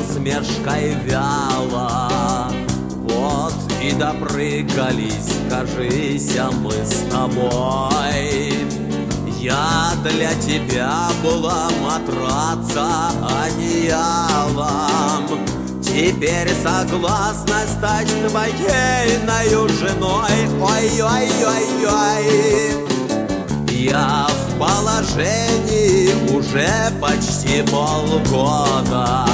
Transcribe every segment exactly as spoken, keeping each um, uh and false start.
усмешкой вяло. Вот и допрыгались, кажись, мы с тобой. Я для тебя была матраца одеялом. Теперь согласна стать твоею женой. Ой-ой-ой-ой. Я в положении уже почти полгода.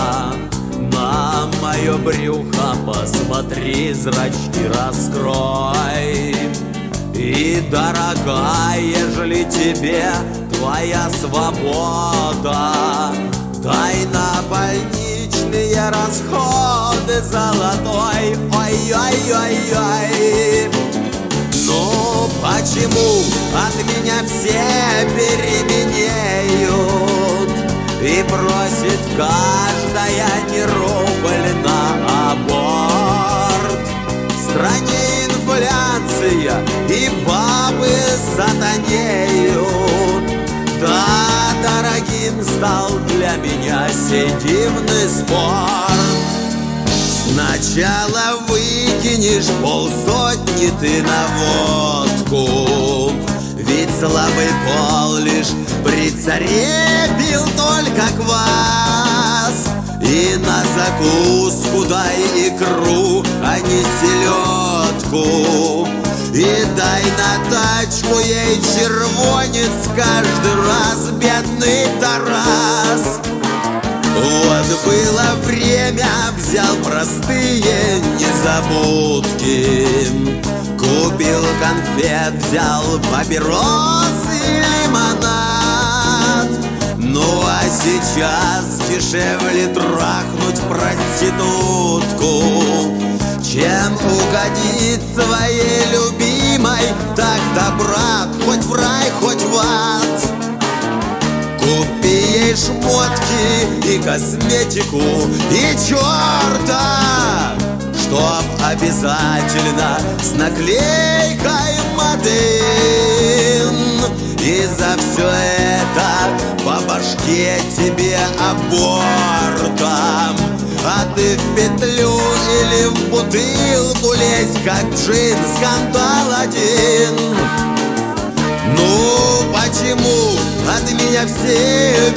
На мое брюхо посмотри, зрачки раскрой. И, дорогая, ежели тебе твоя свобода, дай на больничные расходы золотой. Ой-ой-ой-ой. Ну, почему от меня все переменеют и просит каждая не рубль на аборт? В стране инфляция и бабы сатанеют. Да, дорогим стал для меня сей дивный спорт. Сначала выкинешь полсотни ты на водку, ведь слабый пол лишь при царе пил только квас. И на закуску дай икру, а не селедку. И дай на тачку ей червонец каждый раз, бедный Тарас. Вот было время, взял простые незабудки, купил конфет, взял папирос и лимонад. Ну а сейчас дешевле трахнуть проститутку, чем угодить своей любимой. Так-то, брат, хоть в рай, хоть в ад. Купи ей шмотки и косметику, и черта, чтоб обязательно с наклейкой «Мадын». И за все это по башке тебе абортом. А ты в петлю или в бутылку лезь, как джин, скандал один. Ну, почему от меня все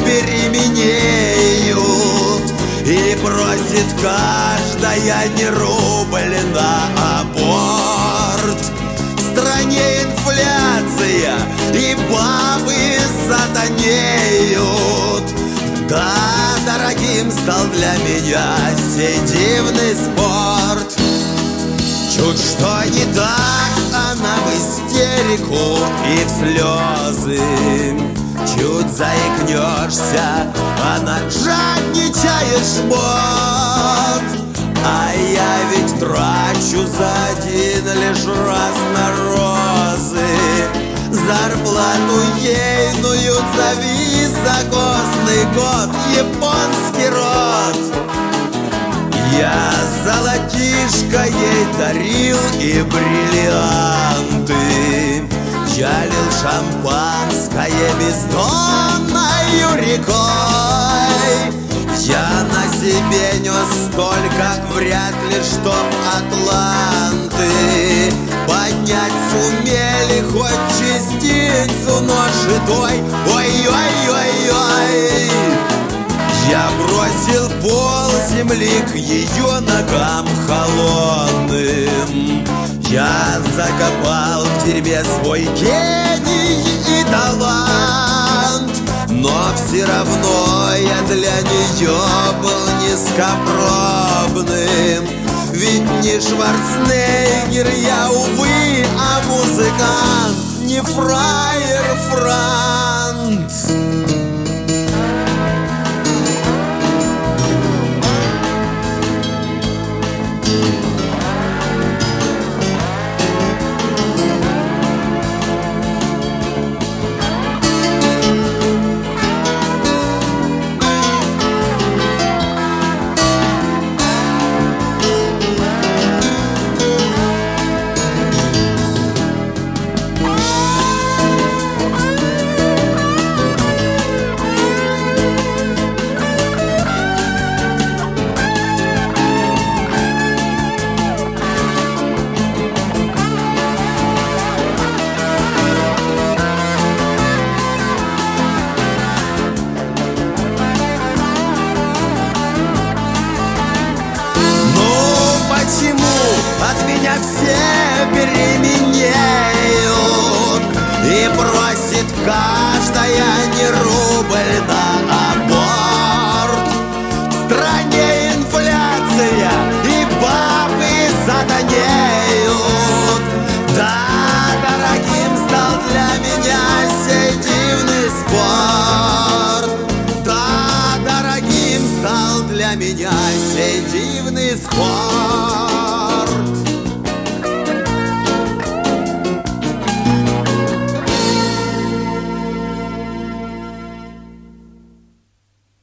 переменеют и просит каждая не рубль на аборт? В стране инфляция и бабы сатанеют. Да, дорогим стал для меня сей дивный спорт. Чуть что не так, она в истерику и в слезы. Чуть заикнешься, она жадничает жмот. А я ведь трачу за один лишь раз на розы. Зарплату ейную за високосный год, японский род. Я золотишко ей дарил и бриллианты, я лил шампанское бездонною рекой. Я на себе нес столько, вряд ли чтоб атланты поднять сумели хоть частицу ноши той. Ой-ой-ой-ой. Я бросил пол земли к ее ногам холодным. Я закопал в дерьме свой гений и талант. Но все равно я для нее был низкопробным. Ведь не Шварценеггер я, увы, а музыкант, не фраер Франц. все беременеют, и просит каждая не рубль на аборт. В стране инфляция, и бабы сатанеют. Да, дорогим стал для меня сей дивный спорт. Да, дорогим стал для меня сей дивный спорт.